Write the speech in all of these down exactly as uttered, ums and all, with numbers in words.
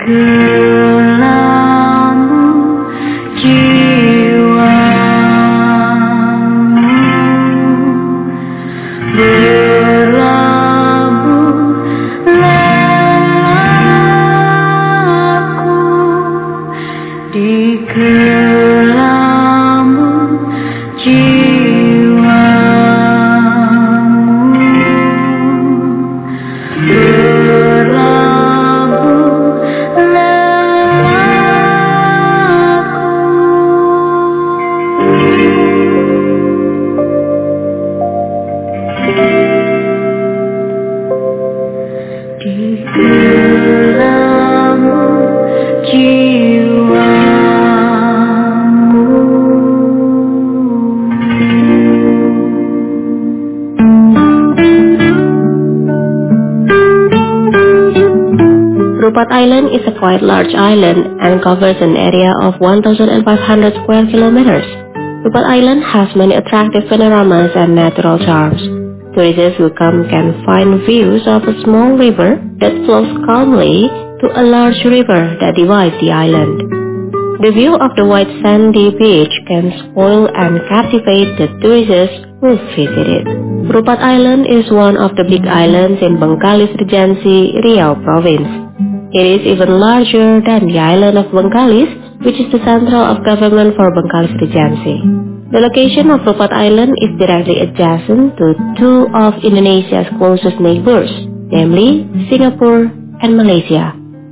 Rupat Island is a quite large island and covers an area of one thousand five hundred square kilometers. Rupat Island has many attractive panoramas and natural charms. Tourists who come can find views of a small river that flows calmly to a large river that divides the island. The view of the white sandy beach can spoil and captivate the tourists who visit it. Rupat Island is one of the big islands in Bengkalis Regency, Riau Province. It is even larger than the island of Bengkalis, which is the central of government for Bengkalis Regency. The location of Rupat Island is directly adjacent to two of Indonesia's closest neighbors, namely Singapore and Malaysia.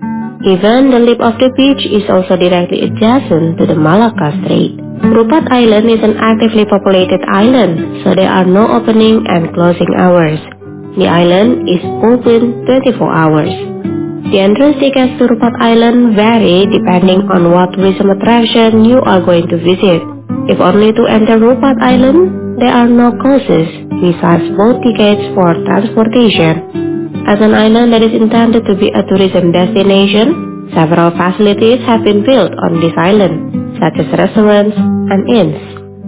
Even the lip of the beach is also directly adjacent to the Malacca Strait. Rupat Island is an actively populated island, so there are no opening and closing hours. The island is open twenty-four hours. The entrance tickets to Rupat Island vary depending on what tourism attraction you are going to visit. If only to enter Rupat Island, there are no costs besides boat tickets for transportation. As an island that is intended to be a tourism destination, several facilities have been built on this island, such as restaurants and inns.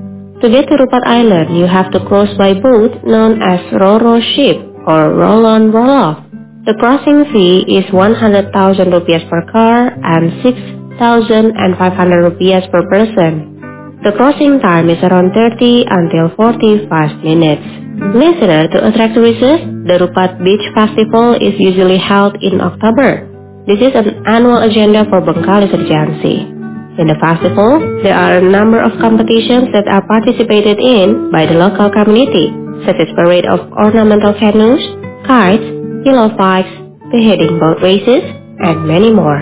To get to Rupat Island, you have to cross by boat known as Ro-Ro ship or roll-on roll-off. The crossing fee is one hundred thousand rupiah per car and six thousand five hundred rupiah per person. The crossing time is around thirty until forty-five minutes. Listener, to attract tourists, the Rupat Beach Festival is usually held in October. This is an annual agenda for Bengkalis Regency. In the festival, there are a number of competitions that are participated in by the local community, such as parade of ornamental canoes, kites, pillow fights, beheading boat races, and many more.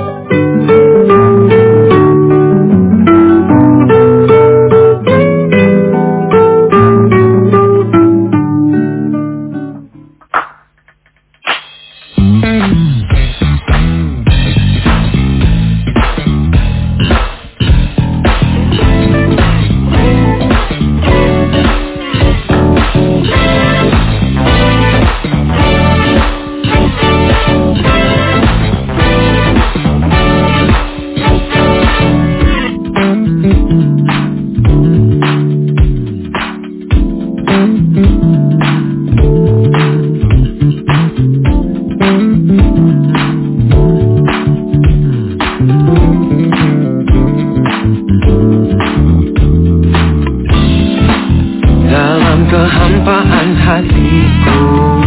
kehampaan hatiku,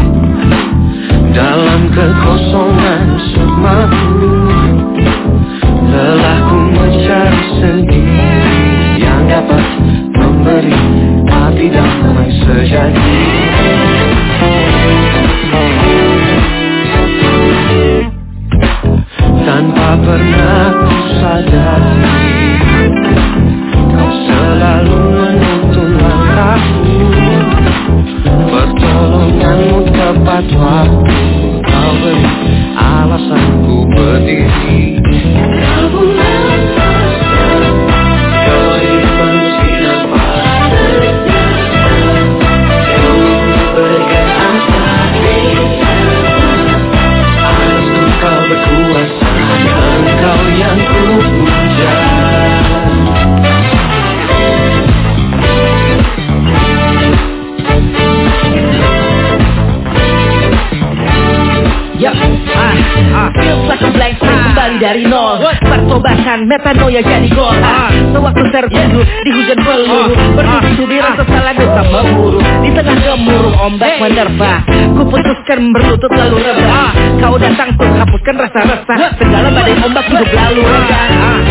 dalam kekosongan sukmaku, lelahku mencari sendiri yang dapat memberi hati damai sejati. Tanpa pernah ku sadari, kau selalu menuntun langkahku, pertolonganmu tepat waktu, kau beri alasanku berdiri. Kau bulan kau hidupan sinar padanya, kau berikan asa kita, alasku kau berkuasa, engkau yang ku puja. Yup, ah, ah, feels like a blank slate. kembali dari nol. Pertobakan metanoia jadi gol. Sewaktu serbu di hujan peluru, berdiri rasa salah dosa memburu. Di tengah gemuruh ombak menerpa, ku putuskan berlutut lalu rebah. Kau datang untuk hapuskan rasa resah, segala badai ombak hidup lalu reda.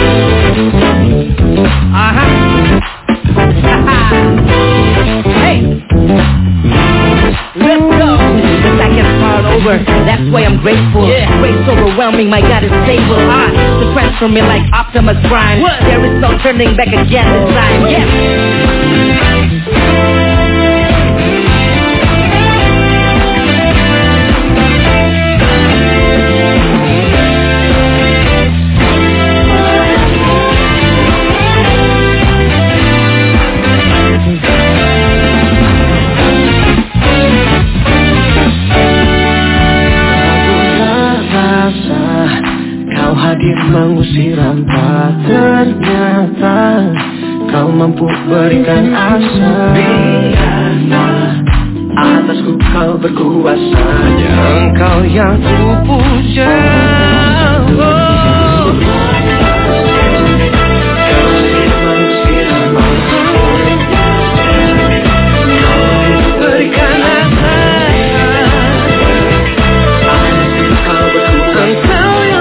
Aha. Hey, let's go. The second part over, that's why I'm grateful. Yeah. Grace overwhelming, my God is stable. Ah, to transform me like Optimus Prime. What? There is no turning back again this time. Yeah. Hadir mengusir hampa, ternyata kau mampu berikan asa. Biarlah atasku kau berkuasa, engkau yang ku puja. Oh. Berikan asa, atasku kau berkuasa.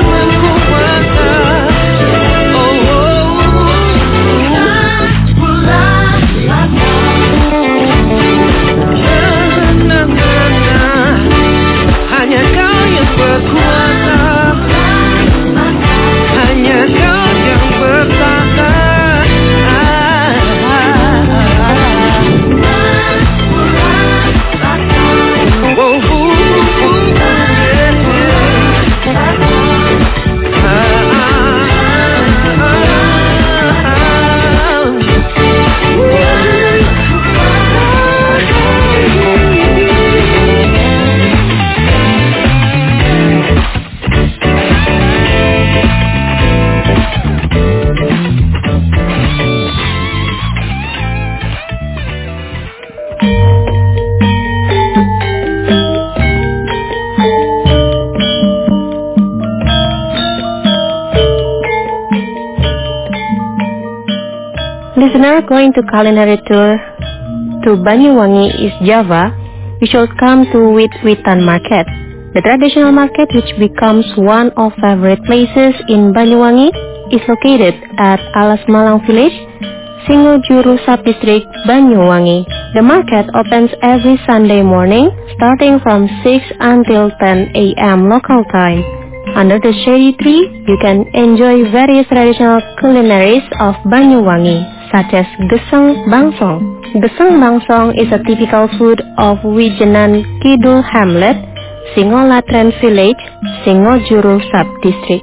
Listener, going to culinary tour to Banyuwangi, East Java, we should come to Wit-Witan Market. The traditional market, which becomes one of favorite places in Banyuwangi, is located at Alas Malang Village, Singojuru Subdistrict, Banyuwangi. The market opens every Sunday morning, starting from six until ten a m local time. Under the shady tree, you can enjoy various traditional culinaries of Banyuwangi, such as Geseng Bangsong. Geseng Bangsong is a typical food of Wijenan Kidul Hamlet, Singolatren Village, Singojuru Subdistrict.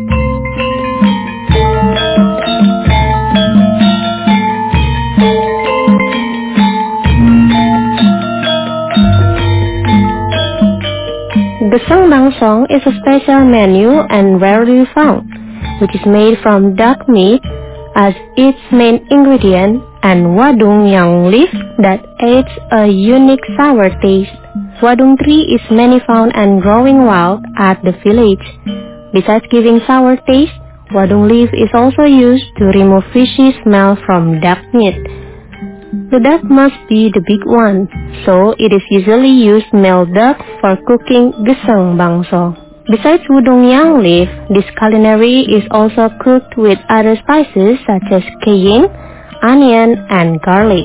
Geseng Bangsong is a special menu and rarely found, which is made from duck meat as its main ingredient and wadung yang leaf that adds a unique sour taste. Wadung tree is many found and growing wild at the village. Besides giving sour taste, wadung leaf is also used to remove fishy smell from duck meat. The duck must be the big one, so it is usually used male duck for cooking Geseng Bangsong. Besides wadung yang leaf, this culinary is also cooked with other spices such as cayenne, onion, and garlic.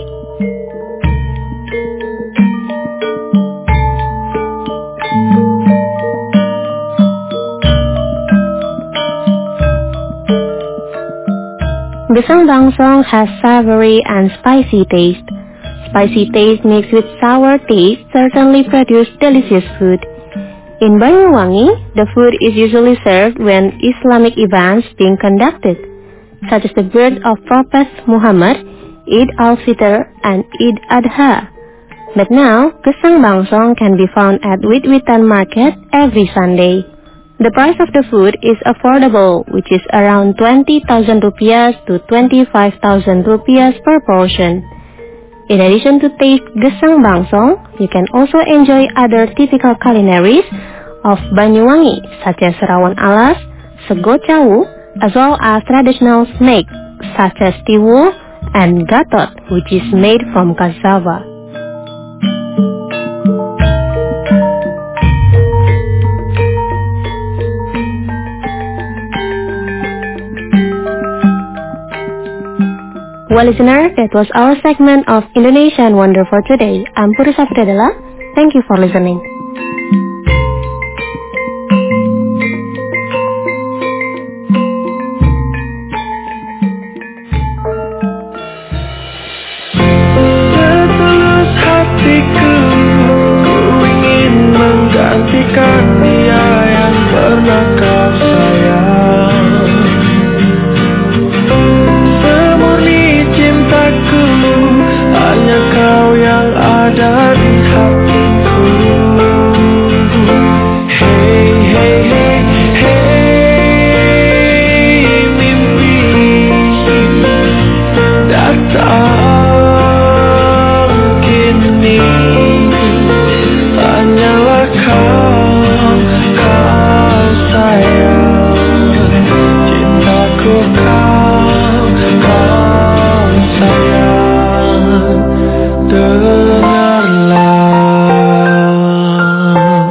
Geseng Bangsong has savory and spicy taste. Spicy taste mixed with sour taste certainly produce delicious food. In Banyuwangi, the food is usually served when Islamic events being conducted, such as the birth of Prophet Muhammad, Eid al-Fitr, and Eid Adha. But now, Geseng Bangsong can be found at Wit-Witan Market every Sunday. The price of the food is affordable, which is around twenty thousand rupiah to twenty-five thousand rupiah per portion. In addition to taste Geseng Bangsong, you can also enjoy other typical culinaries of Banyuwangi, such as Rawon Alas, sego cawu, as well as traditional snacks such as tiwul and gatot, which is made from cassava. Well, listener, that was our segment of Indonesian Wonder for today. I'm Puri Safriadala. Thank you for listening. Setulus hatiku, ku ingin menggantikan dia yang pernah kau sayang. Hanya kau yang ada di hatiku. Hey, hey, hey, hey, mimpi datang kini. Hanyalah kau, kau sayang. Cintaku kau, kau sayang. Dengarlah,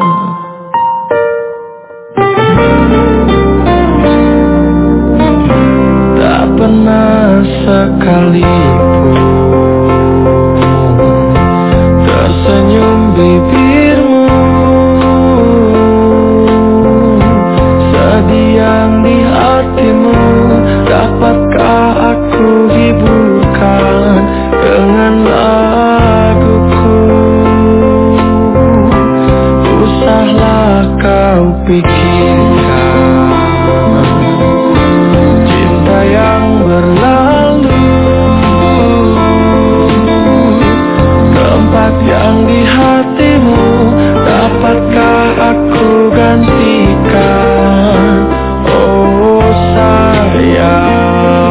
tak pernah sekalipun tersenyum bibirmu, sedih yang di hatimu. Dapatkah aku hiburkan dengan laguku? Usahlah kau pikirkan cinta yang berlalu, tempat yang di hatimu. Dapatkah aku gantikan? Oh sayang,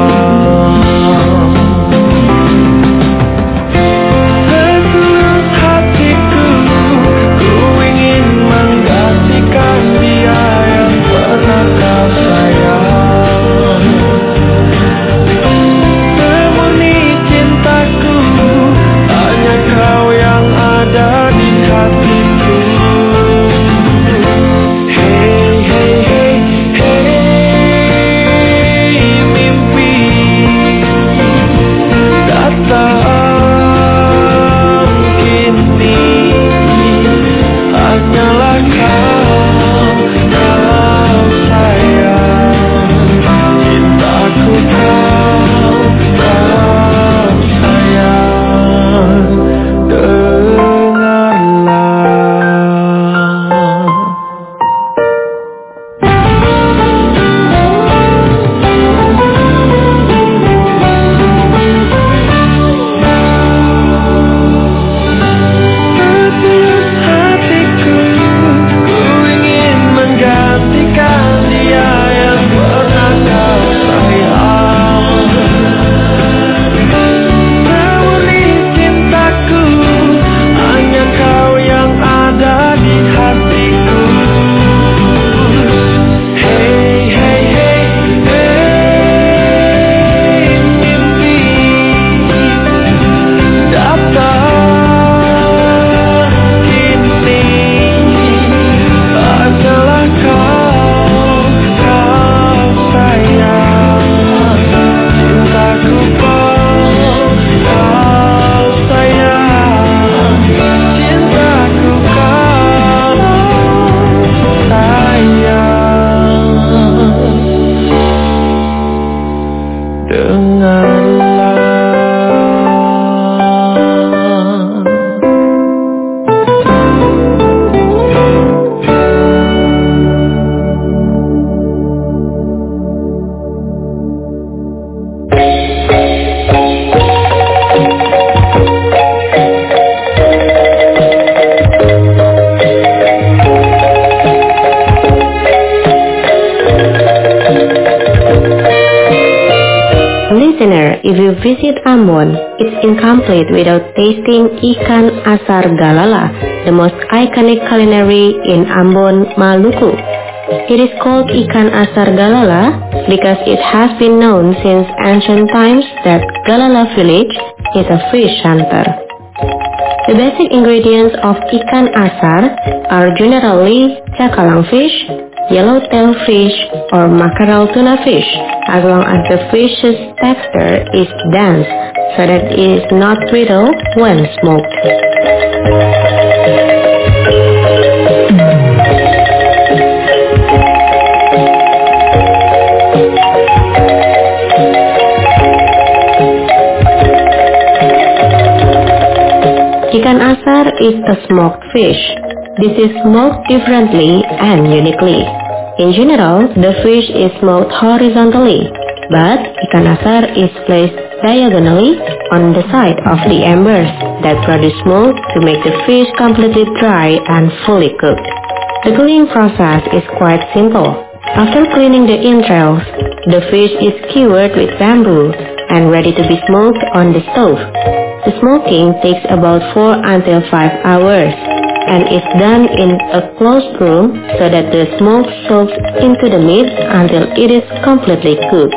If you visit Ambon, it's incomplete without tasting ikan asar galala, the most iconic culinary in Ambon, Maluku. It is called ikan asar Galala because it has been known since ancient times that Galala village is a fish hunter. The basic ingredients of ikan asar are generally cakalang fish, yellowtail fish, or mackerel tuna fish, as long as the fish's texture is dense so that it is not brittle when smoked. Ikan asar is a smoked fish. This is smoked differently and uniquely. In general, the fish is smoked horizontally, but ikan asar is placed diagonally on the side of the embers that produce smoke to make the fish completely dry and fully cooked. The cleaning process is quite simple. After cleaning the entrails, the fish is skewered with bamboo and ready to be smoked on the stove. The smoking takes about four until five hours and is done in a closed room so that the smoke soaks into the meat until it is completely cooked.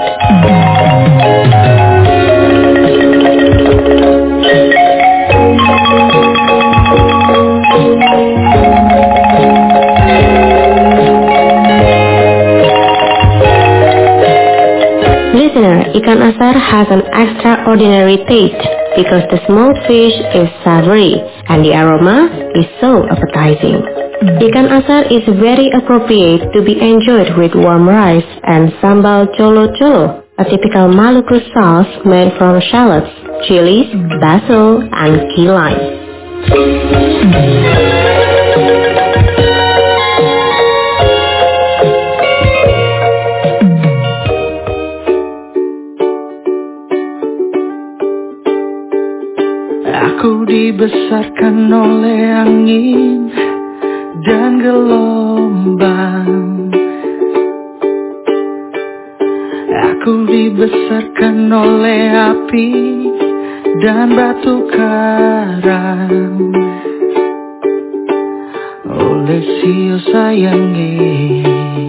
Listener, ikan asar has an extraordinary taste because the smoked fish is savory and the aroma is so appetizing. Ikan asar is very appropriate to be enjoyed with warm rice and sambal colo-colo, a typical Maluku sauce made from shallots, chilies, basil, and key lime. Aku dibesarkan oleh angin dan gelombang. Aku dibesarkan oleh api dan batu karang. Oleh sio sayangi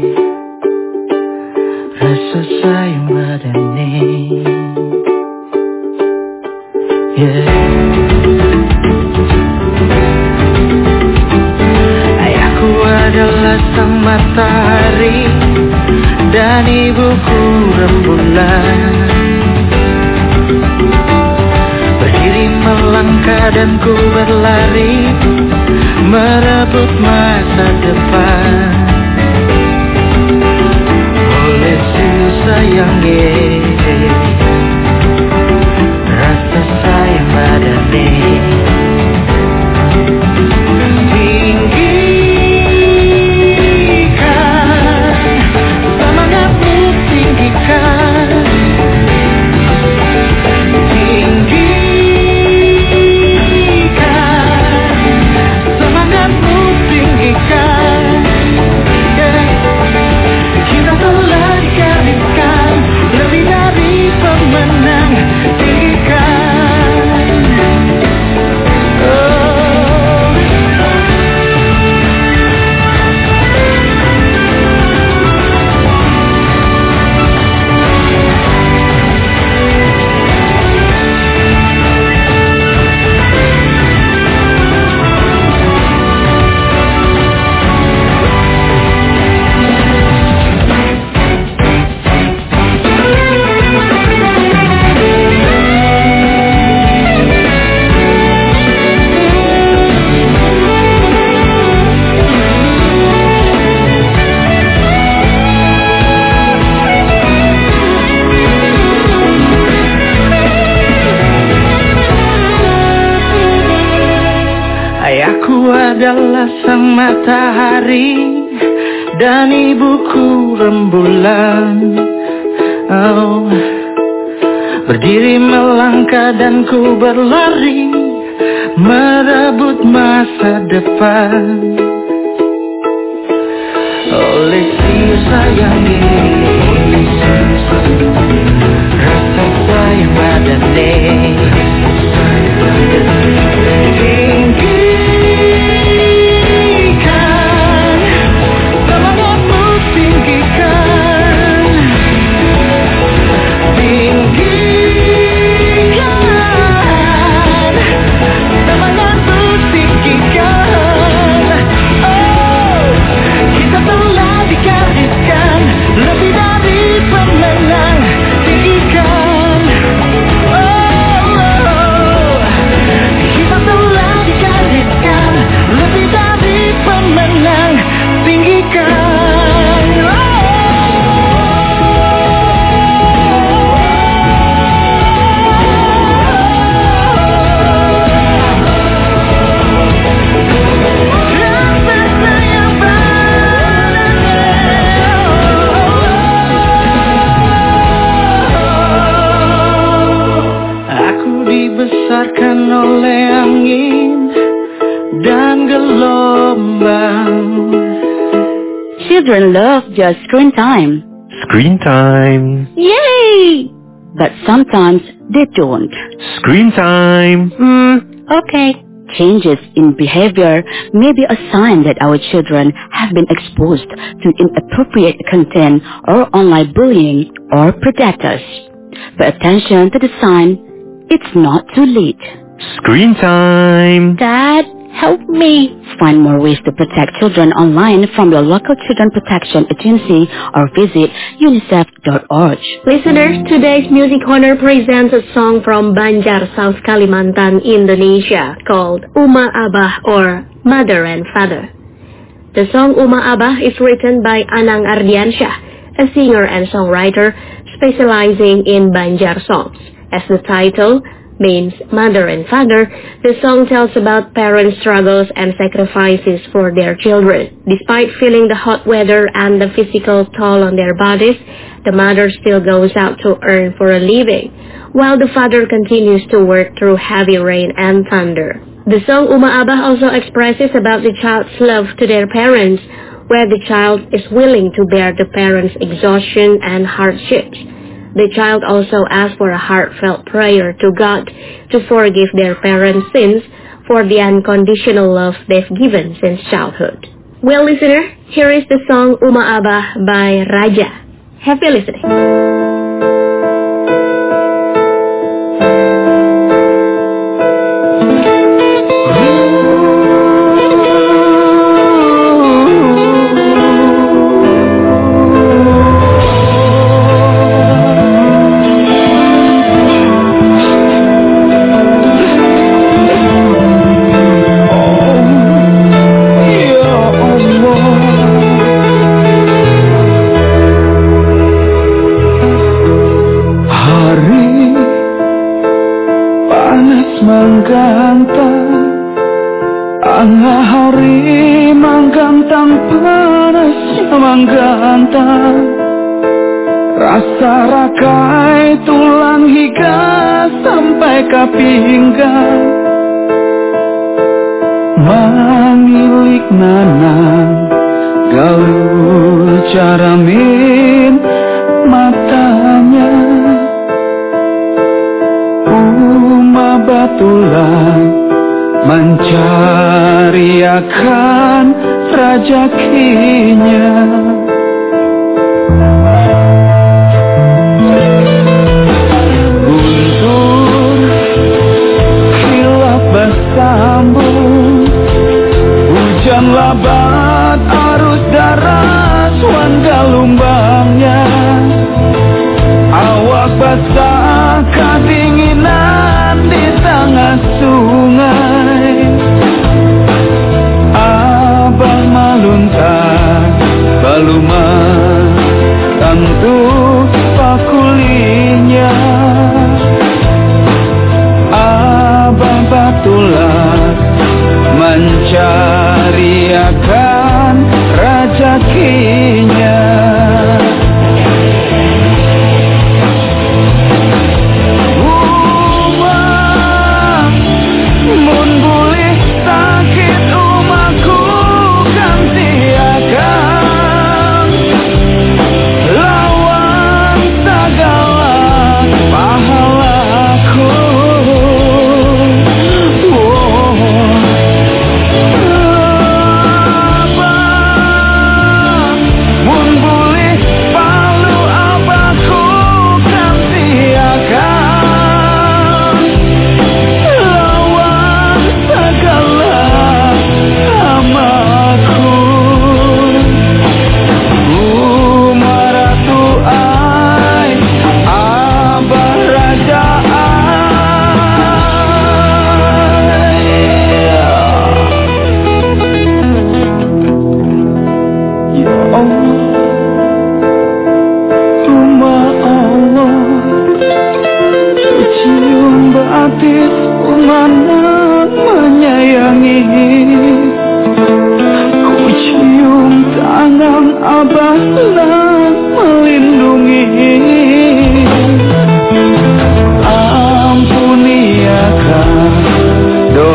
rasa sayang badane. Yeah. Ayahku adalah sang matahari dan ibuku rembulan. Berdiri melangkah dan ku berlari merebut masa depan. Oleh si sayangi rasa sayang badane. Tinggikan semangatmu, tinggikan. Tinggikan semangatmu, tinggikan. Kita telah digariskan lebih dari pemenang. Ayahku adalah sang matahari dan ibuku rembulan. Oh, berdiri melangkah dan ku berlari merebut masa depan. Oleh si sayangi rasa sayang badane. Tinggikan semangatmu, Children love their screen time. Screen time. Yay! But sometimes they don't. Screen time. Hmm, okay. Changes in behavior may be a sign that our children have been exposed to inappropriate content or online bullying or predators. Pay attention to the sign. It's not too late. Screen time. Dad, help me. Find more ways to protect children online from your local children protection agency or visit unicef dot org. Listeners, today's Music Corner presents a song from Banjar, South Kalimantan, Indonesia called Uma Abah or Mother and Father. The song Uma Abah is written by Anang Ardiansyah, a singer and songwriter specializing in Banjar songs. As the title means mother and father, the song tells about parents' struggles and sacrifices for their children. Despite feeling the hot weather and the physical toll on their bodies, the mother still goes out to earn for a living, while the father continues to work through heavy rain and thunder. The song Uma Abah also expresses about the child's love to their parents, where the child is willing to bear the parents' exhaustion and hardships. The child also asks for a heartfelt prayer to God to forgive their parents' sins for the unconditional love they've given since childhood. Well, listener, here is the song Uma Abah by Raja. Happy listening. Angah hari manggantang panas manggantang, rasa rakai tulang hingga sampai ke pinggang. Manilik nanang gaul caramin matanya, Uma batulan mencari akan rezekinya. Guntur hilaf bersambung, hujan labat arus deras wan galumbangnya, awak basah kedinginan di tengah sungai. Abang maluntar baluman tentu pakulinya, abang batulan mencari akan rezekinya.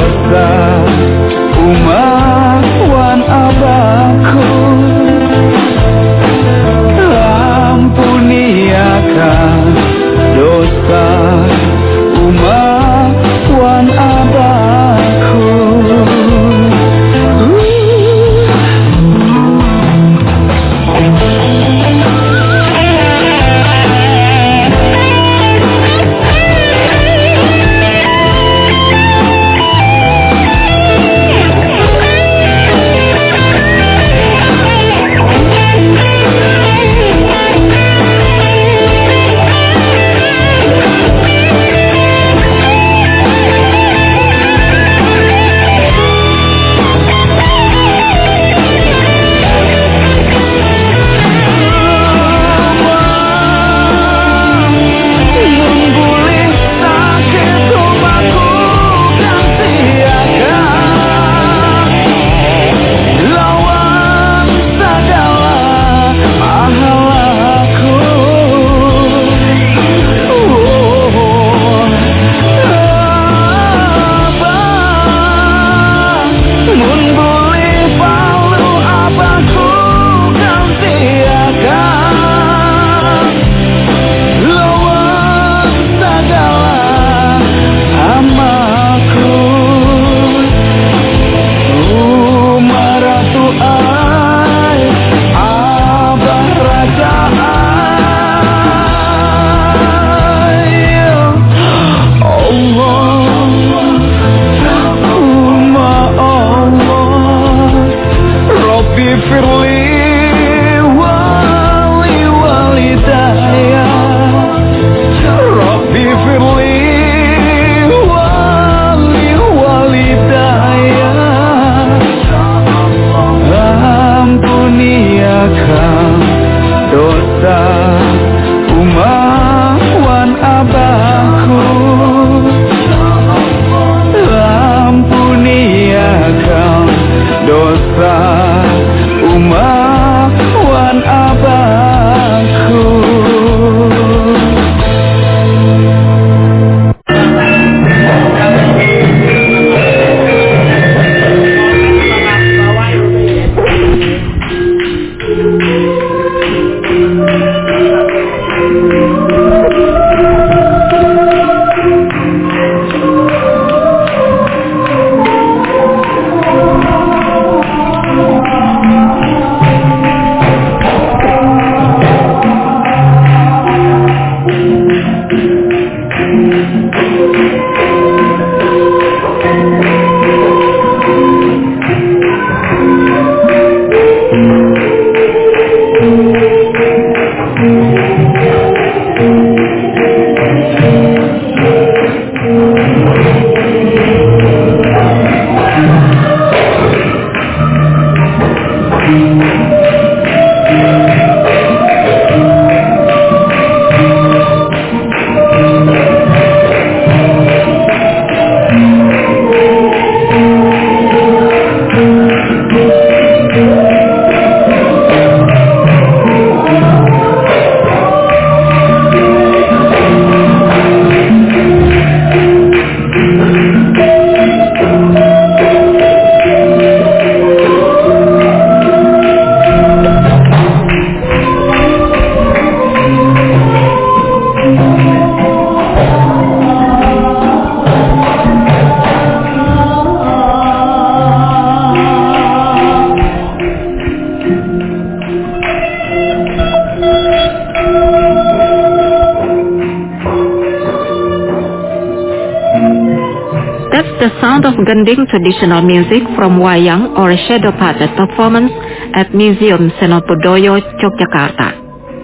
Dosa umat wan abahku, The sound of gending traditional music from wayang or shadow puppet performance at Museum Senopodoyo, Yogyakarta.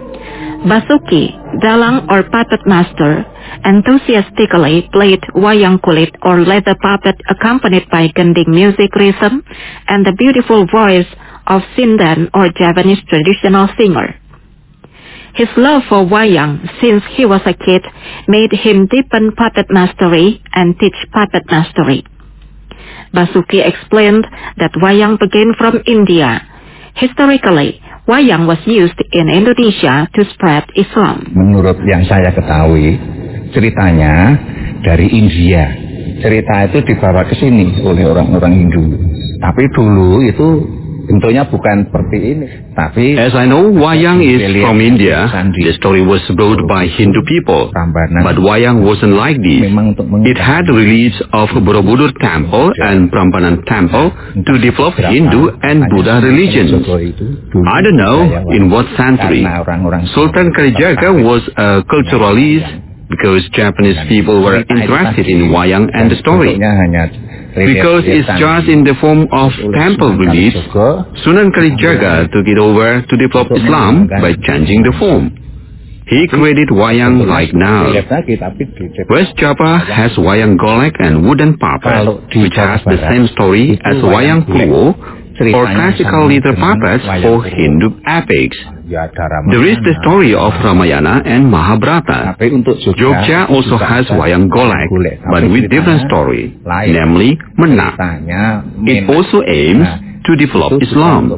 Basuki, dalang or puppet master, enthusiastically played wayang kulit or leather puppet accompanied by gending music rhythm and the beautiful voice of Sindan or Javanese traditional singer. His love for wayang since he was a kid made him deepen puppet mastery and teach puppet mastery. Basuki explained that wayang began from India. Historically, wayang was used in Indonesia to spread Islam. Menurut yang saya ketahui, ceritanya dari India. Cerita itu dibawa ke sini oleh orang-orang Hindu. Tapi dulu itu bentuknya bukan seperti ini. Tapi as I know, wayang is from India. The story was brought by Hindu people, but wayang wasn't like this. It had reliefs of Borobudur Temple and Prambanan Temple to develop Hindu and Buddha religions. I don't know in what century. Sultan Kalijaga was a culturalist because Japanese people were interested in wayang and the story. Because it's just in the form of temple reliefs, Sunan Kalijaga took it over to develop Islam by changing the form. He created wayang like now. West Java has wayang golek and wooden puppet, which has the same story as wayang kluwo, or classical little puppets for Hindu epics. There is the story of Ramayana and Mahabharata. Jogja also has wayang golek, but with different story, namely Menak. It also aims to develop Islam.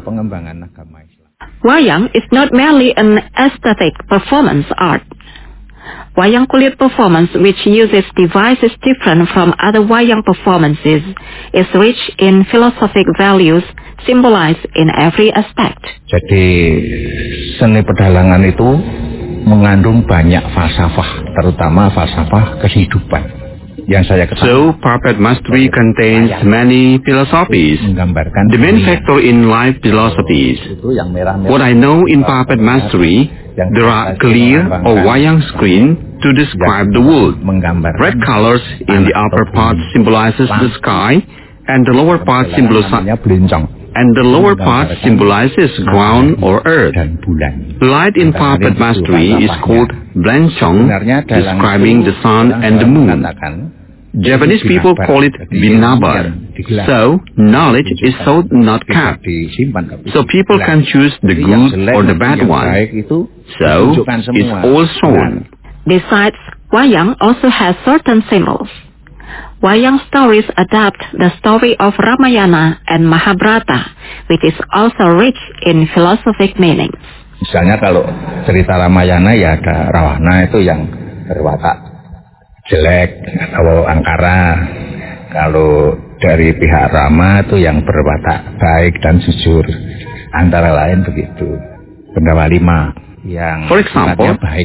Wayang is not merely an aesthetic performance art. Wayang kulit performance, which uses devices different from other wayang performances, is rich in philosophic values symbolized in every aspect. Jadi seni pedalangan itu mengandung banyak falsafah, terutama falsafah kehidupan. Yang saya ketahui. So puppet mastery contains many philosophies. The main factor in life philosophies. What I know in puppet mastery, there are clear or wayang screen to describe the world. Red colors in the upper part symbolizes the sky, and the lower part symbolizes and the lower part symbolizes ground or earth. Light in puppet mastery is called Blanchong, describing the sun and the moon. Japanese people call it binabar. So, knowledge is so not kept. So people can choose the good or the bad one. So, it's all shown. Besides, wayang also has certain symbols. Wayang stories adapt the story of Ramayana and Mahabharata, which is also rich in philosophic meanings. Misalnya kalau cerita Ramayana ya ada Rawana itu yang berwatak jelek atau angkara. Kalau dari pihak Rama itu yang berwatak baik dan jujur. Antara lain begitu. Pendawa lima yang For example, baik.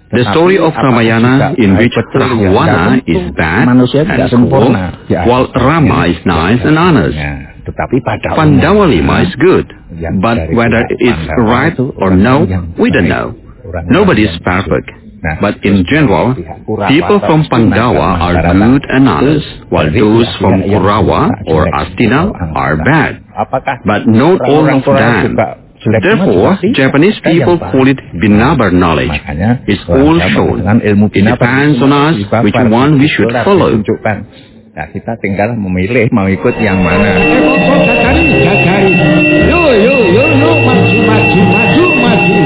The story of Ramayana in which Rahwana is bad and cruel, while Rama is nice and honest. Pandawa Lima is good, but whether it's right or no, we don't know. Nobody is perfect. But in general, people from Pandawa are good and honest, while those from Kurawa or Astina are bad. But not all of them. Therefore, Japanese people call it Binabar knowledge. It's all shown. It depends on us which one we should follow. Nah, kita tinggal memilih mau ikut yang mana. Yo yo yo yo maju maju maju maju.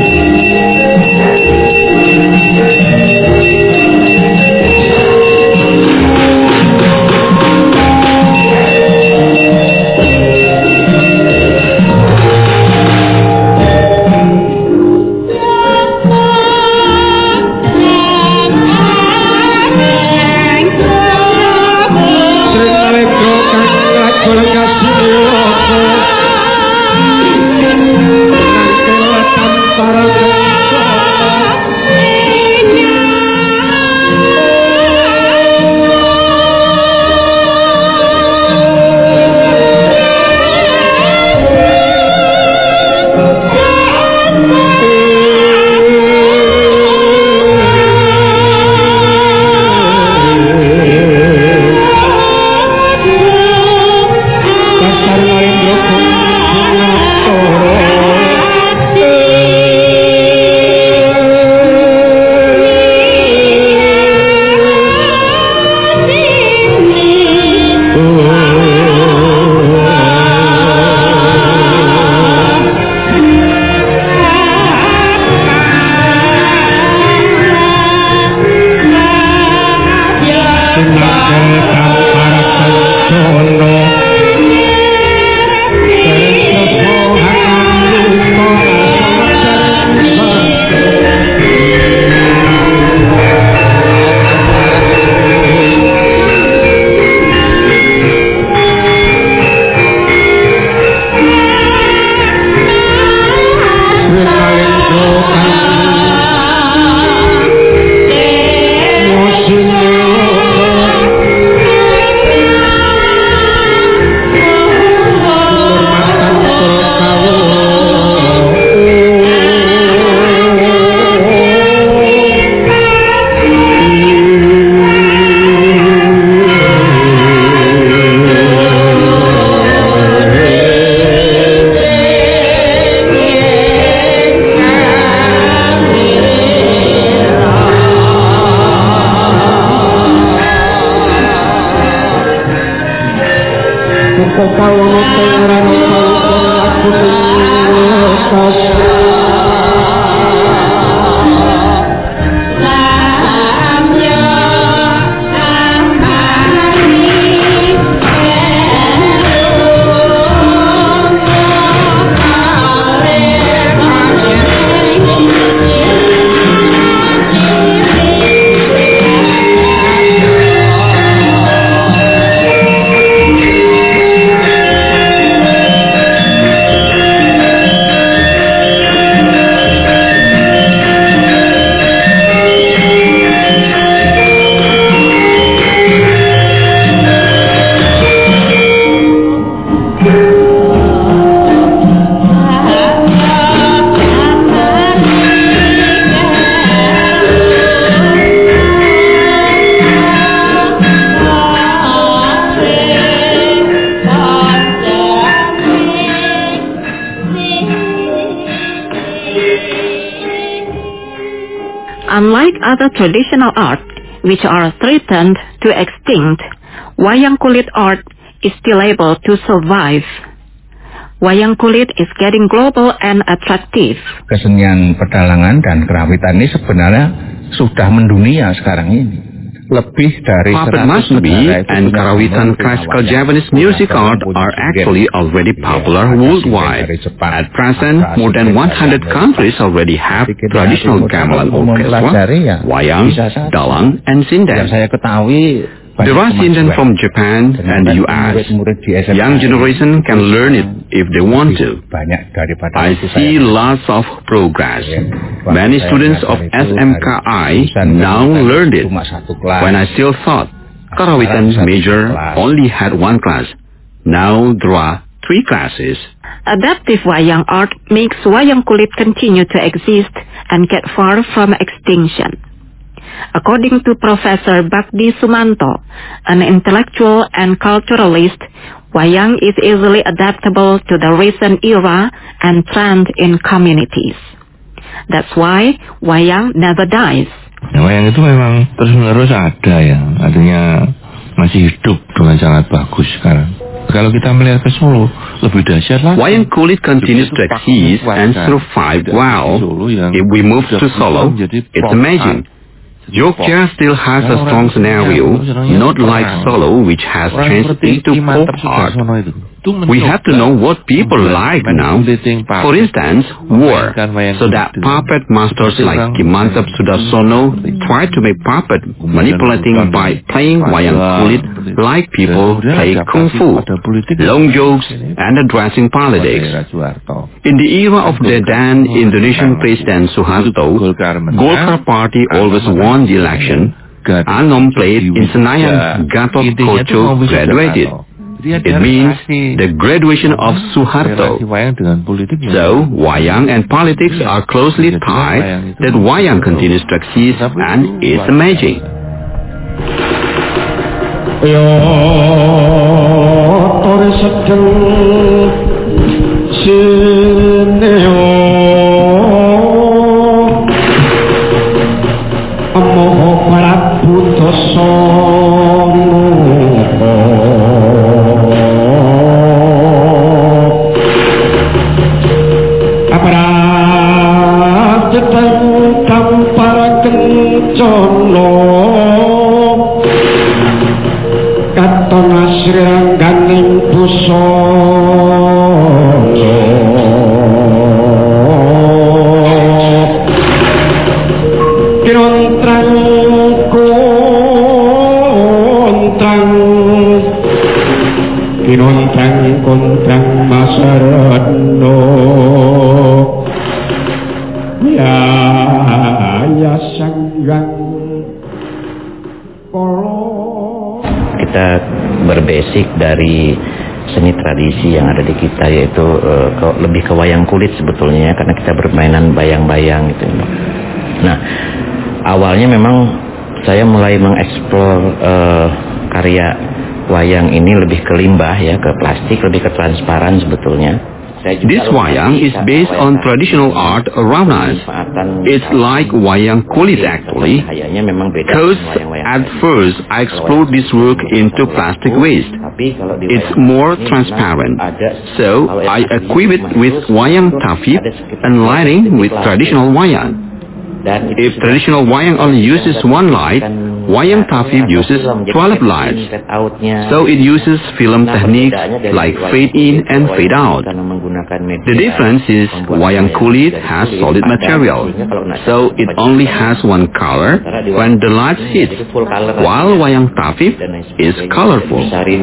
Unlike other traditional art, which are threatened to extinct, wayang kulit art is still able to survive. Wayang kulit is getting global and attractive. Kesenian pedalangan dan kerawitan ini sebenarnya sudah mendunia sekarang ini. Lebih dari Puppet Masobi and Karawitan classical Japanese music art are actually already popular worldwide. At present, more than one hundred countries already have traditional gamelan orchestra, wayang, dalang, and sinden. Yang saya ketahui There are scenes from Japan and the U S. Young generation can learn it if they want to. I see lots of progress. Many students of S M K I now learned it. When I still thought Karawitan major only had one class. Now there are three classes. Adaptive wayang art makes wayang kulit continue to exist and get far from extinction. According to Professor Bakdi Sumanto, an intellectual and culturalist, wayang is easily adaptable to the recent era and trend in communities. That's why wayang never dies. Nah, wayang itu memang terus-menerus ada ya, artinya masih hidup dengan sangat bagus sekarang. Kalau kita melihat ke Solo, lebih dahsyat lagi. Wayang kulit continues to exist and survive well. If we move to Solo, it's amazing. Jogja still has a strong scenario, not like Solo, which has changed into folk art. We have to know what people like now. For instance, war, so that puppet masters like Ki Mantap Sudarsono try to make puppet manipulating by playing wayang kulit like people play kung fu, long jokes, and addressing politics. In the era of the then Indonesian President Suharto, Golkar Party always won the election. Anom played in Senayan, Gatot Koco graduated. It means the graduation of Suharto. So, wayang and politics are closely tied, that wayang continues to exist and is amazing. Kita berbasic dari seni tradisi yang ada di kita, yaitu uh, ke, lebih ke wayang kulit sebetulnya, karena kita bermainan bayang-bayang gitu. Nah, awalnya memang saya mulai mengeksplor uh, karya wayang ini lebih ke limbah ya, ke plastik, lebih ke transparan sebetulnya. This wayang is based on traditional art around us. It's like wayang kulit actually, because at first I explored this work into plastic waste. It's more transparent, so I equip it with wayang tafib and lighting with traditional wayang. If traditional wayang only uses one light, wayang tafib uses twelve lights. So it uses film techniques like fade in and fade out. The difference is wayang kulit has solid material, so it only has one color when the light hits, while wayang tafib is colorful.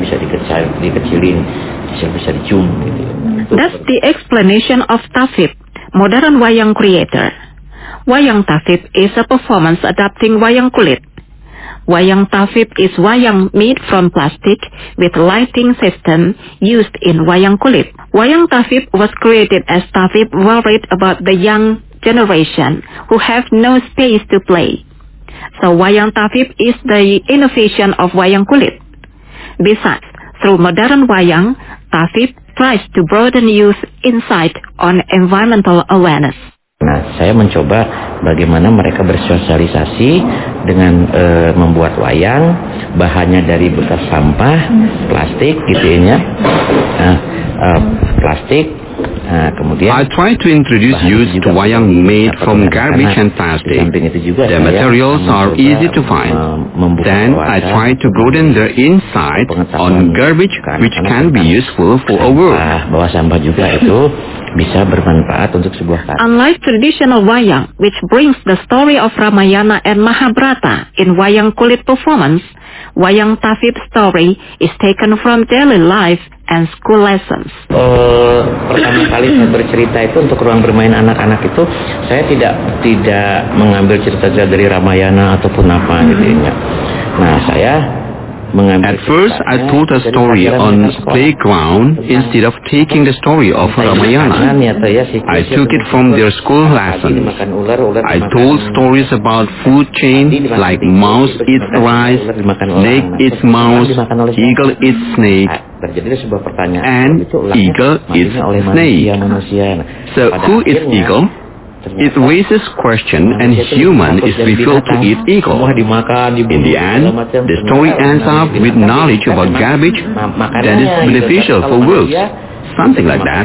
That's the explanation of tafib, modern wayang creator. Wayang tafib is a performance adapting wayang kulit. Wayang tafib is wayang made from plastic with lighting system used in wayang kulit. Wayang tafib was created as tafib worried about the young generation who have no space to play. So wayang tafib is the innovation of wayang kulit. Besides, through modern wayang, tafib tries to broaden youth insight on environmental awareness. Nah, saya mencoba bagaimana mereka bersosialisasi dengan e, membuat wayang, bahannya dari bekas sampah, plastik gitu ya, nah, e, plastik. Nah, kemudian I try to introduce youth to wayang made from garbage and plastic. The materials are easy to find. Then I try to broaden their insight on garbage, which can be useful for a world. Bahwa sampah juga itu bisa bermanfaat untuk sebuah karya. Unlike traditional wayang, which brings the story of Ramayana and Mahabharata in wayang kulit performance, Wayang Tafib story is taken from daily life and school lessons. Uh, pertama kali saya bercerita itu untuk ruang bermain anak-anak itu, saya tidak tidak mengambil cerita-cerita dari Ramayana ataupun apa gitu ya. Nah, saya At first, I told a story on playground instead of taking the story of Ramayana. I took it from their school lessons. I told stories about food chain like mouse eats rice, snake eats mouse, eagle eats snake, and eagle eats snake. So who is eagle? It raises question and human is revealed to eat eagle. In the end, the story ends up with knowledge about garbage that is beneficial for wolves. Something like that.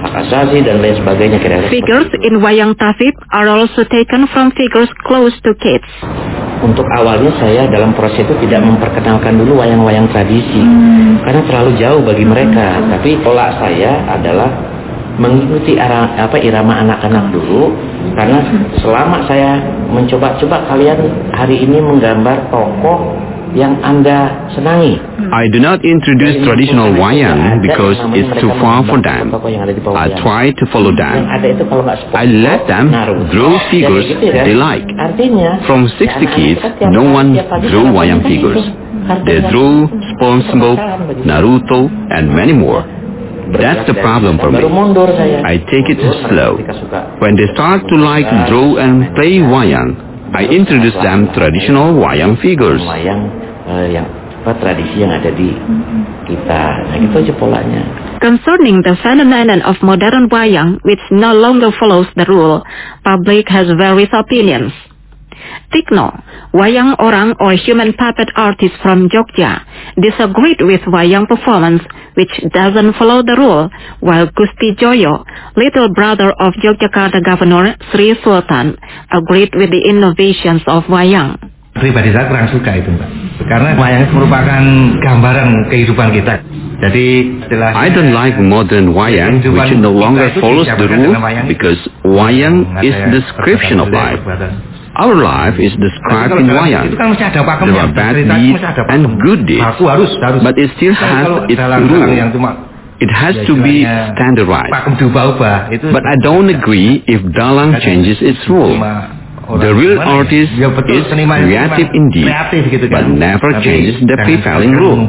Figures in Wayang Tafib are also taken from figures close to kids. Untuk awalnya saya dalam proses itu tidak memperkenalkan dulu wayang-wayang tradisi. Hmm. Karena terlalu jauh bagi mereka. Tapi pola saya adalah mengikuti ara, apa irama anak-anak dulu, karena selama saya mencoba-coba kalian hari ini menggambar tokoh yang Anda senangi. I do not introduce traditional wayang because it's too far for them. I try to follow them. I let them draw figures they like. From sixty kids, no one drew wayang figures. They drew SpongeBob, Naruto, and many more. That's the problem for me. I take it slow. When they start to like draw and play wayang, I introduce them traditional wayang figures. Wayang uh, yang apa tradisi yang ada di kita. Nah, itu aja polanya. Concerning the phenomenon of modern wayang, which no longer follows the rule, public has various opinions. Tikno, wayang orang or human puppet artist from Jogja, disagreed with wayang performance, which doesn't follow the rule, while Gusti Joyo, little brother of Yogyakarta Governor Sri Sultan, agreed with the innovations of wayang. Pribadi saya kurang suka itu, Mbak. Karena wayang itu merupakan gambaran kehidupan kita. Jadi, I don't like modern wayang, which no longer follows the rule, because wayang is the description of life. Our life is described in wayang. There are bad deeds and good deeds, but it still has its rule. It has to be standardized. But I don't agree if dalang changes its rule. The real artist is creative indeed, but never changes the prevailing rule.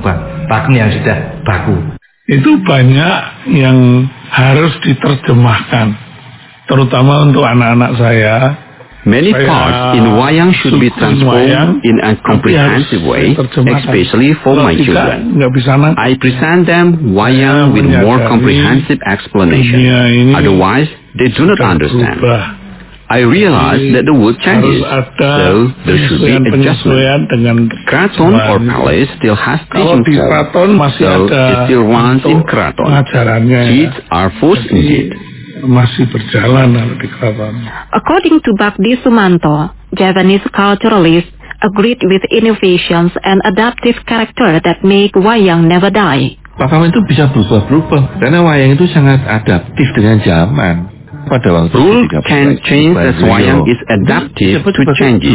Itu banyak yang harus diterjemahkan, terutama untuk anak-anak saya. Many parts in wayang should be transformed in a comprehensive way, especially for my children. I present them wayang with more comprehensive explanation. Otherwise, they do not understand. I realize that the world changes, so there should be adjustment. Kraton or palace still has teaching form, so it still runs in Kraton. Kids are forced indeed. Masih berjalan di keraton. According to Bakdi Sumanto, Javanese culturalists agreed with innovations and adaptive character that make wayang never die. Wayang itu bisa berubah-berubah karena wayang itu sangat adaptif dengan zaman. Pada waktu rule can change as wayang is adaptive to changes.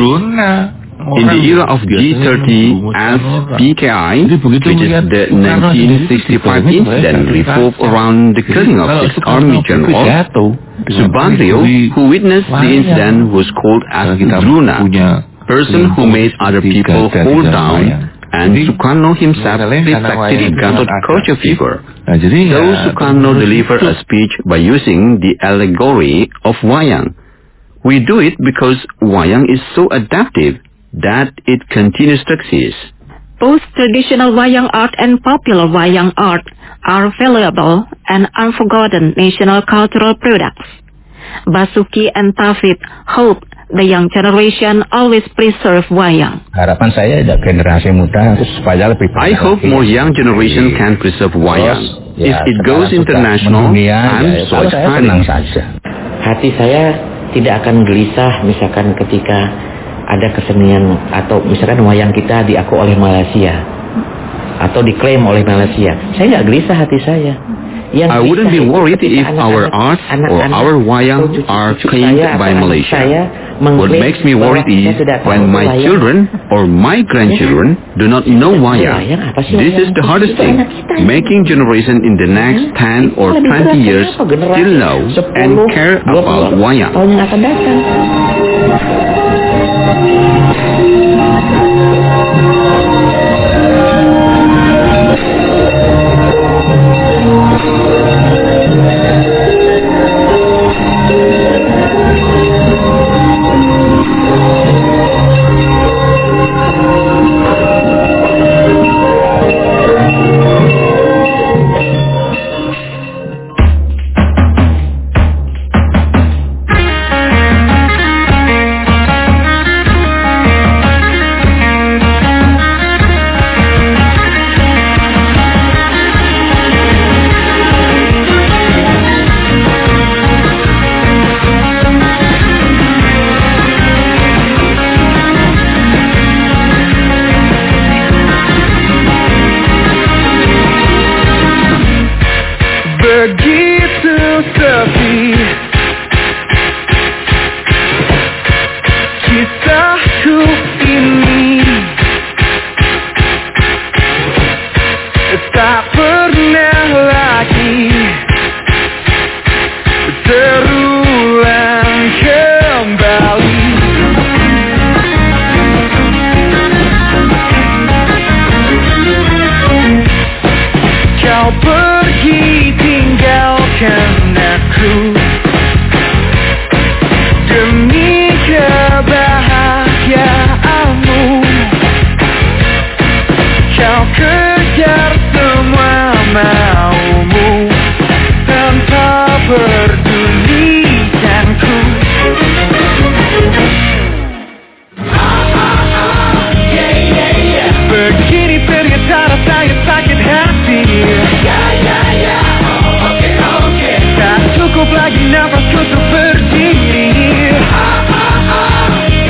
In the era of G thirty as P K I, which is the nineteen sixty-five incident revolved around the killing of six army generals, Subandrio, who witnessed the incident, was called as Druna, person who made other people fall down, and Sukarno himself reflected Gatot Kaca figure. So Sukarno delivered a speech by using the allegory of wayang. We do it because wayang is so adaptive that it continues to exist. Both traditional wayang art and popular wayang art are valuable and unforgotten national cultural products. Basuki and Tafib hope the young generation always preserve wayang. Harapan saya generasi muda supaya lebih. I hope more young generation can preserve wayang. If it goes international, I'm so excited. Hati saya tidak akan gelisah misalkan ketika ada kesenian atau misalkan wayang kita diaku oleh Malaysia atau diklaim oleh Malaysia. Saya nggak gelisah hati saya. Yang I wouldn't be worried if our arts or our wayang are claimed by Malaysia. mengklaim What makes me worried is when my children or my grandchildren do not know wayang. This is the hardest thing, making generation in the next ten or twenty years still know and care about wayang. Tahun yang akan datang. Begitu sepi kisahku ini, tak pernah lagi terulang kembali. Kau pergi tinggalkan aku demi kebahagiaanmu. Kau kejar semua maumu tanpa pedulikanku. Begini ternyata rasanya sakit hati. Tak cukup lagi nafasku untuk berdiri.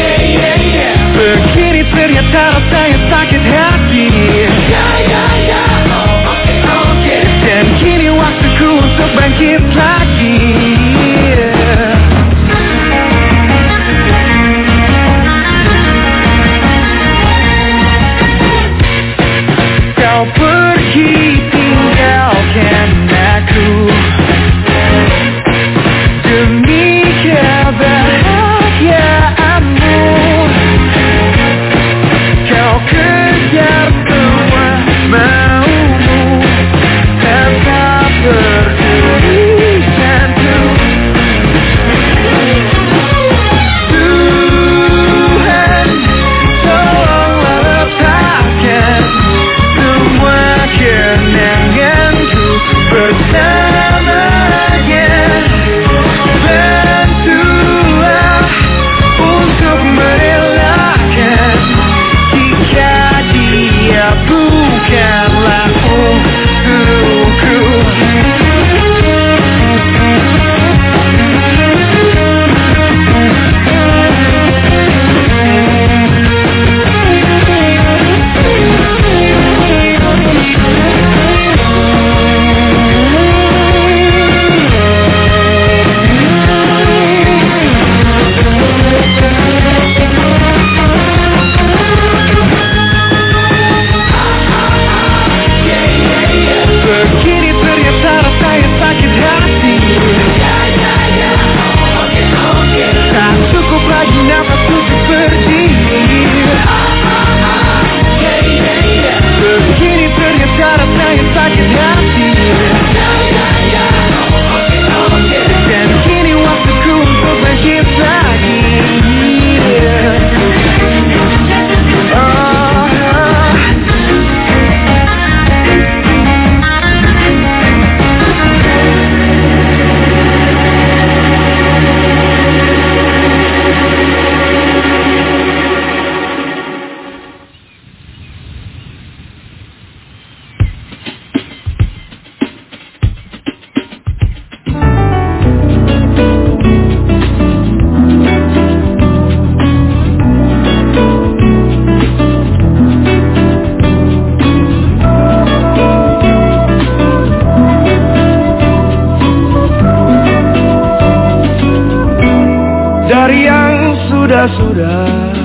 sudah-sudah,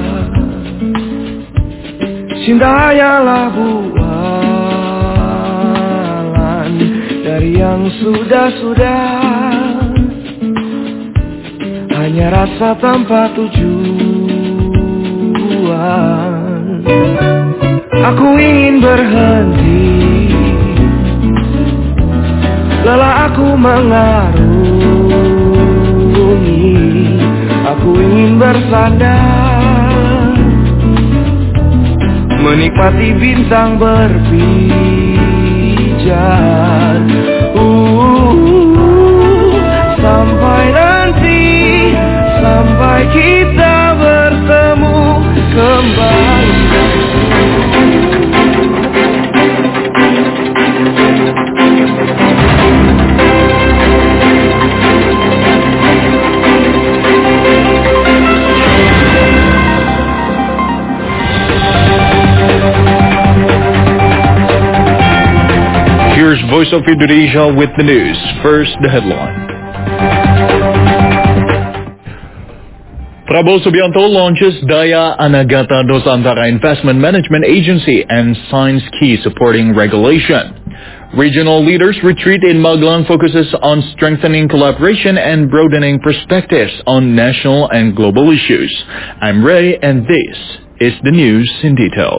cinta hanyalah bualan dari yang sudah-sudah, hanya rasa tanpa tujuan. Aku ingin berhenti, lelah aku mengarungi. Aku ingin bersandar, menikmati bintang berpijar. uh, Sampai nanti, sampai kita bertemu kembali. Here's Voice of Indonesia with the news. First, the headline. Prabowo Subianto launches Daya Anagata Nusantara Investment Management Agency and signs key supporting regulation. Regional leaders retreat in Magelang focuses on strengthening collaboration and broadening perspectives on national and global issues. I'm Ray, and this is the news in details.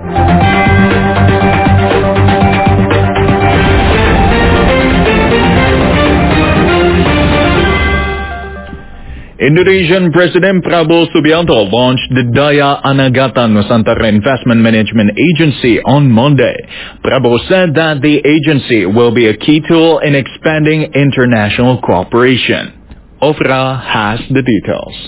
Indonesian President Prabowo Subianto launched the Daya Anagata Nusantara Investment Management Agency on Monday. Prabowo said that the agency will be a key tool in expanding international cooperation. Ofra has the details.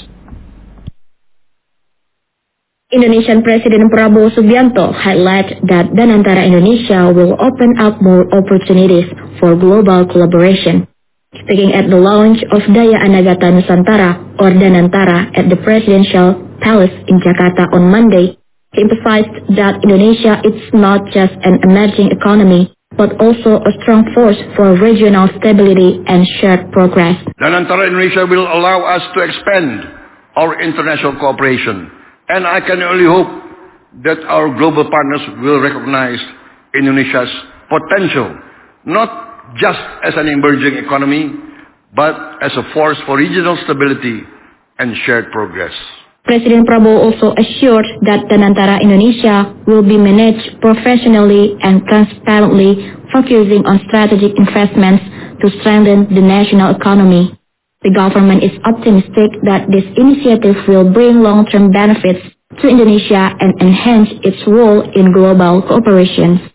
Indonesian President Prabowo Subianto highlighted that Danantara Indonesia will open up more opportunities for global collaboration. Speaking at the launch of Daya Anagata Nusantara, or Danantara, at the Presidential Palace in Jakarta on Monday, he emphasized that Indonesia is not just an emerging economy, but also a strong force for regional stability and shared progress. Danantara Indonesia will allow us to expand our international cooperation, and I can only hope that our global partners will recognize Indonesia's potential, not just as an emerging economy, but as a force for regional stability and shared progress. President Prabowo also assured that Danantara Indonesia will be managed professionally and transparently, focusing on strategic investments to strengthen the national economy. The government is optimistic that this initiative will bring long-term benefits to Indonesia and enhance its role in global cooperation.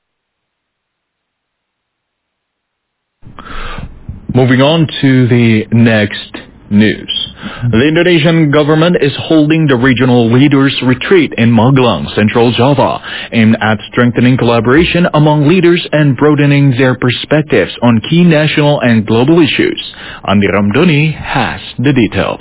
Moving on to the next news. The Indonesian government is holding the regional leaders retreat in Magelang, Central Java, aimed at strengthening collaboration among leaders and broadening their perspectives on key national and global issues. Andi Ramdhani has the details.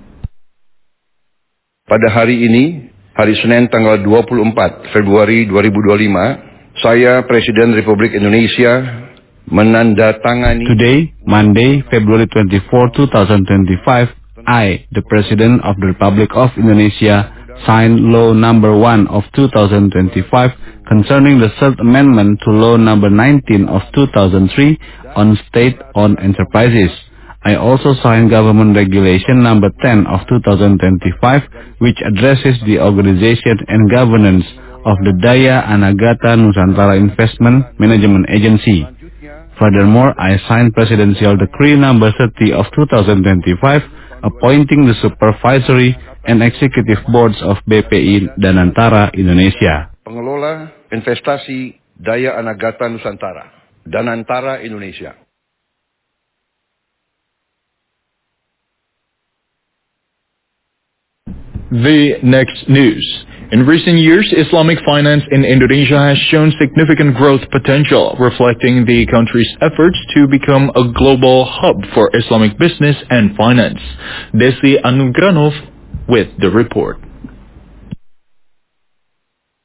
Pada hari ini, hari Senin tanggal dua puluh empat Februari dua ribu dua puluh lima, saya Presiden Republik Indonesia menandatangani. Today, Monday, February twenty-fourth, two thousand twenty-five, I, the President of the Republic of Indonesia, signed Law Number one of two thousand twenty-five concerning the Third Amendment to Law Number nineteen of two thousand three on state-owned enterprises. I also signed Government Regulation Number ten of two thousand twenty-five, which addresses the organization and governance of the Daya Anagata Nusantara Investment Management Agency. Furthermore, I signed Presidential Decree Number thirty of two thousand twenty-five appointing the supervisory and executive boards of B P I Danantara Indonesia. Pengelola investasi Daya Anagata Nusantara, Danantara Indonesia. The next news. In recent years, Islamic finance in Indonesia has shown significant growth potential, reflecting the country's efforts to become a global hub for Islamic business and finance. Desi Anugranov with the report.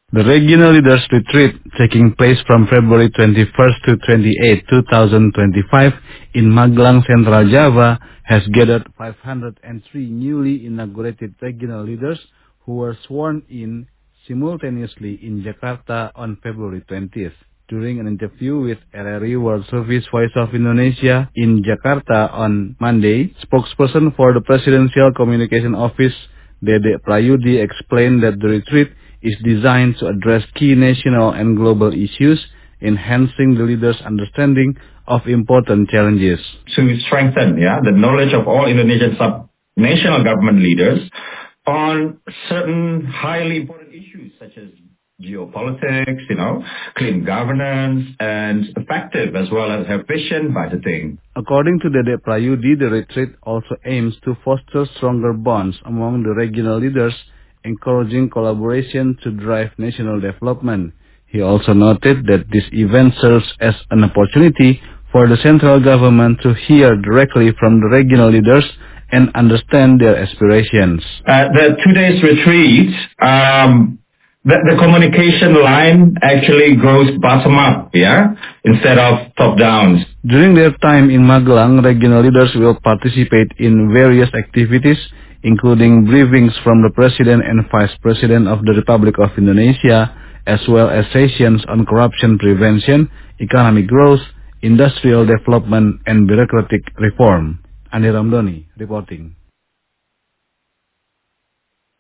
The regional leaders retreat, taking place from February twenty-first to twenty-eighth, two thousand twenty-five in Magelang, Central Java, has gathered five hundred three newly inaugurated regional leaders who were sworn in simultaneously in Jakarta on February twentieth. During an interview with R R I World Service Voice of Indonesia in Jakarta on Monday, spokesperson for the Presidential Communication Office, Dede Prayudi, explained that the retreat is designed to address key national and global issues, enhancing the leaders' understanding of important challenges. To strengthen yeah, the knowledge of all Indonesian sub-national government leaders on certain highly important issues such as geopolitics, you know, clean governance, and effective as well as efficient budgeting. According to Dede Prayudi, the retreat also aims to foster stronger bonds among the regional leaders, encouraging collaboration to drive national development. He also noted that this event serves as an opportunity for the central government to hear directly from the regional leaders and understand their aspirations. Uh, the two days retreat, um, the, the communication line actually goes bottom up, yeah, instead of top down. During their time in Magelang, regional leaders will participate in various activities, including briefings from the President and Vice President of the Republic of Indonesia, as well as sessions on corruption prevention, economic growth, industrial development, and bureaucratic reform. Andi Ramdhani reporting.